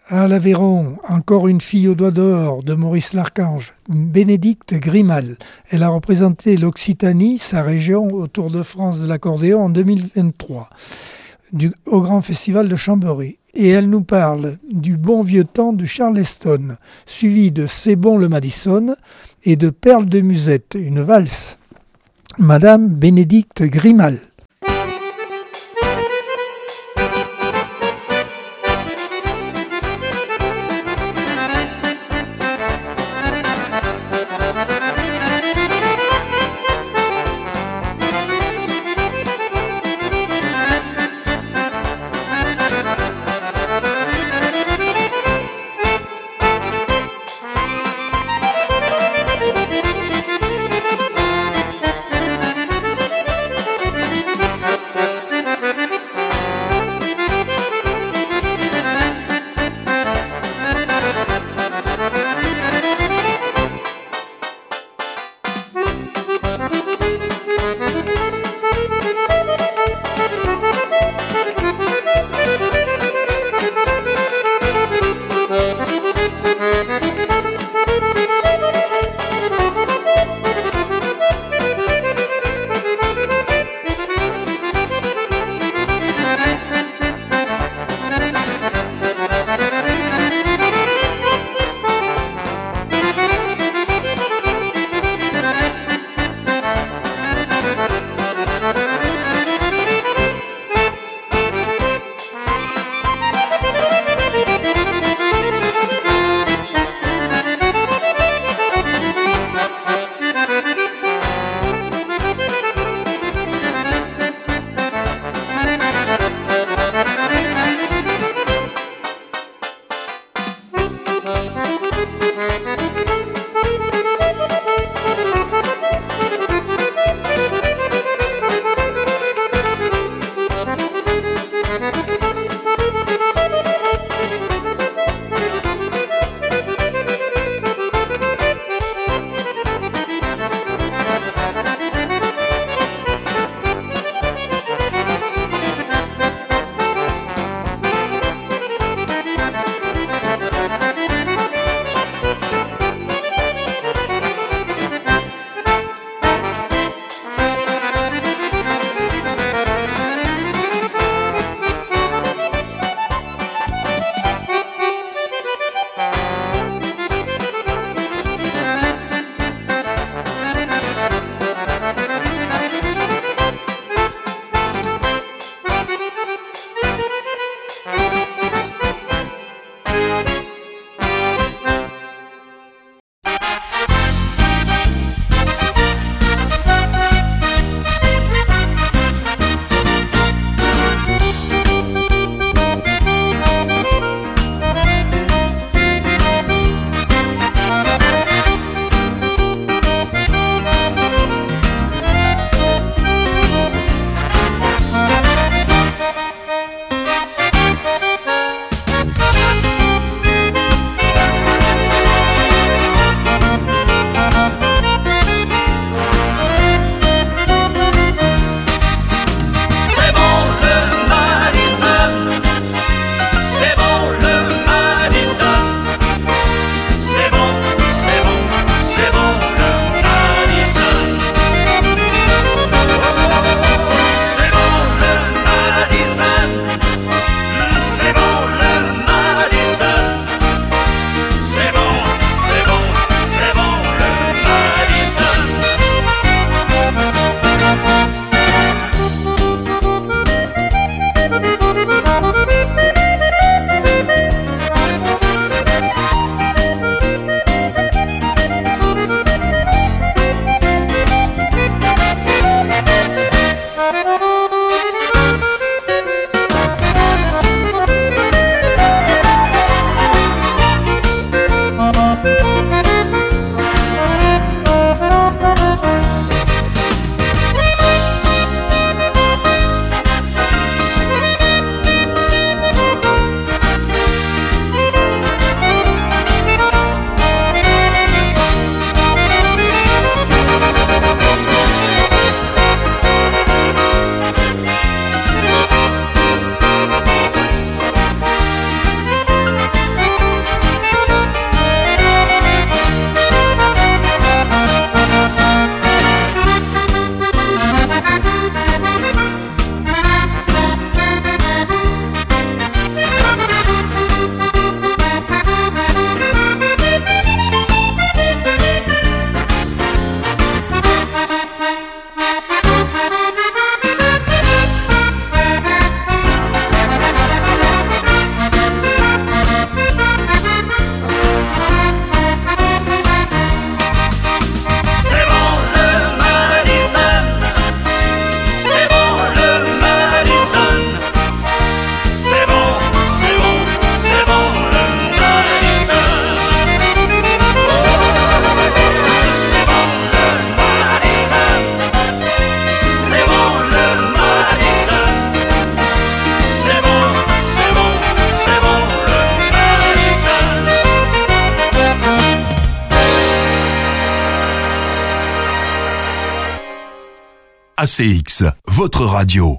À l'Aveyron, encore une fille au doigt d'or de Maurice Larchange, Bénédicte Grimal. Elle a représenté l'Occitanie, sa région, au Tour de France de l'accordéon en 2023, au Grand Festival de Chambéry. Et elle nous parle du bon vieux temps du Charleston, suivi de C'est bon le Madison et de Perle de Musette, une valse. Madame Bénédicte Grimal. ACX, votre radio.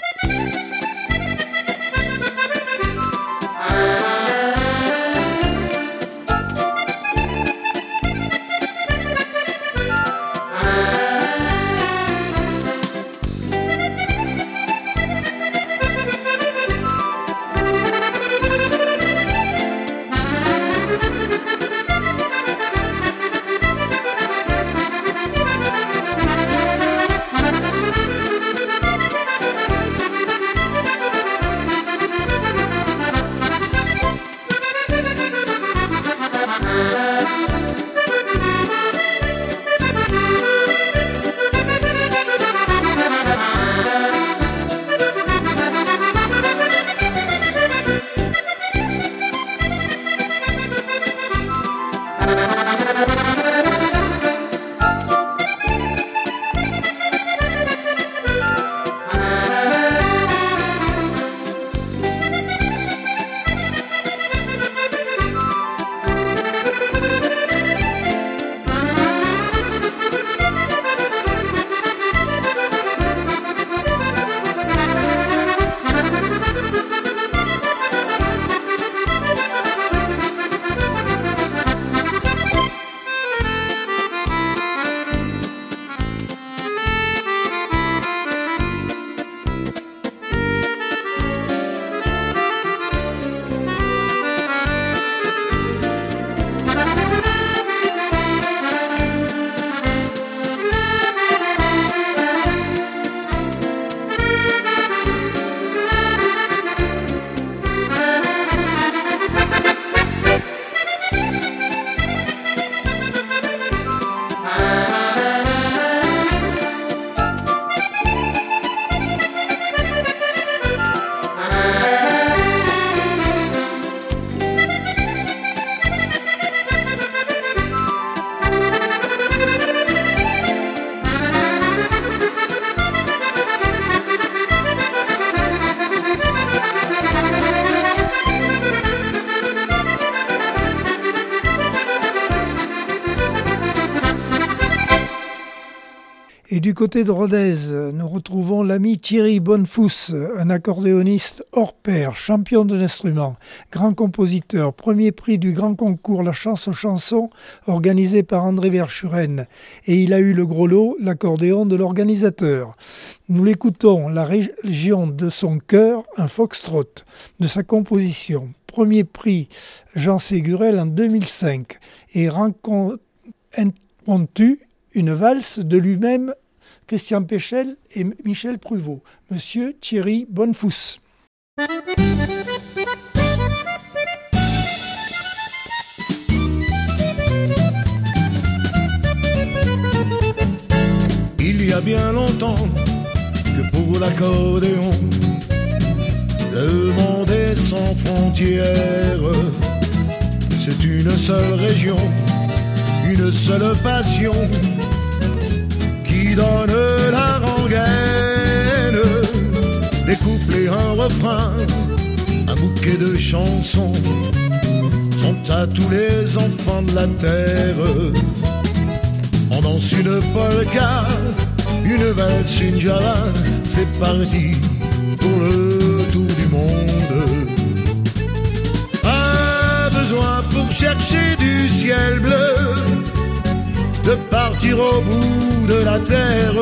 Et du côté de Rodez, nous retrouvons l'ami Thierry Bonnefous, un accordéoniste hors pair, champion de l'instrument, grand compositeur, premier prix du grand concours La Chance aux chansons organisé par André Verschuren. Et il a eu le gros lot, l'accordéon de l'organisateur. Nous l'écoutons, la région de son cœur, un foxtrot, de sa composition. Premier prix Jean Ségurel en 2005 et rencontre impromptu, une valse de lui-même, Christian Péchel et Michel Pruvot. Monsieur Thierry Bonnefous. Il y a bien longtemps que pour l'accordéon, le monde est sans frontières. C'est une seule région, une seule passion qui donne la rengaine. Des couplets, un refrain, un bouquet de chansons sont à tous les enfants de la terre. On danse une polka, une valse, une java, c'est parti pour le tour du monde. Pas besoin pour chercher du ciel bleu de partir au bout de la terre.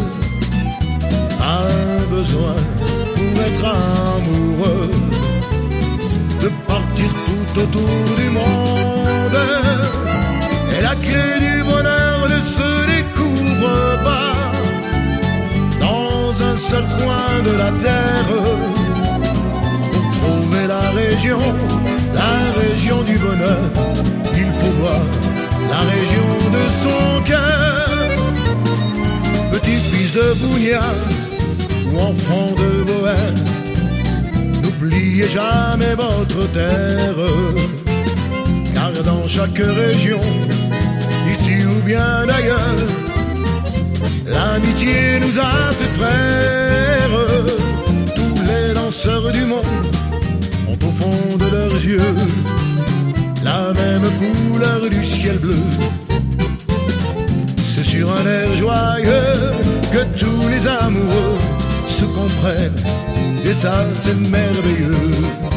Pas besoin pour être amoureux de partir tout autour du monde. Et la clé du bonheur ne se découvre pas dans un seul coin de la terre. Pour trouver la région du bonheur, il faut voir la région de son cœur. Petit fils de Bougnat ou enfant de Bohème, n'oubliez jamais votre terre. Car dans chaque région, ici ou bien d'ailleurs, l'amitié nous a fait frères. Tous les danseurs du monde ont au fond de leurs yeux la même couleur du ciel bleu. C'est sur un air joyeux que que tous les amoureux se comprennent, et ça c'est merveilleux.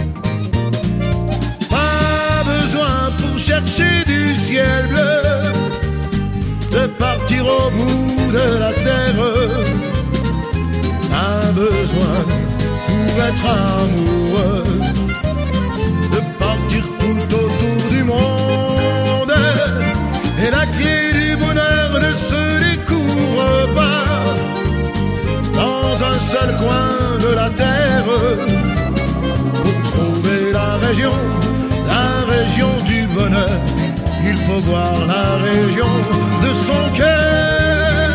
Pas besoin pour chercher du ciel bleu de partir au bout de la terre. Pas besoin pour être amoureux de partir tout autour du monde. Et la clé du bonheur ne se découvre pas dans un seul coin de la terre. Pour trouver la région du bonheur, il faut voir la région de son cœur.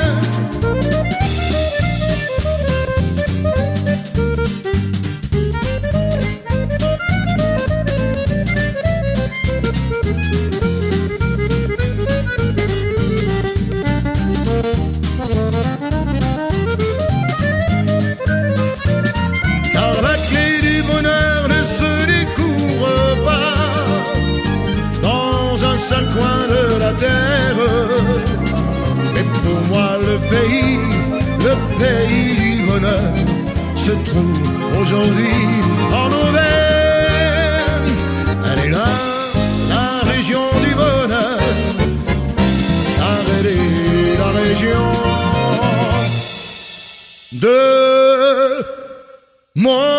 Car la clé du bonheur ne se découvre pas dans un seul coin de la terre. Et pour moi le pays du bonheur se trouve aujourd'hui en Auvergne. Elle est là, la région du bonheur, car elle est la région de mon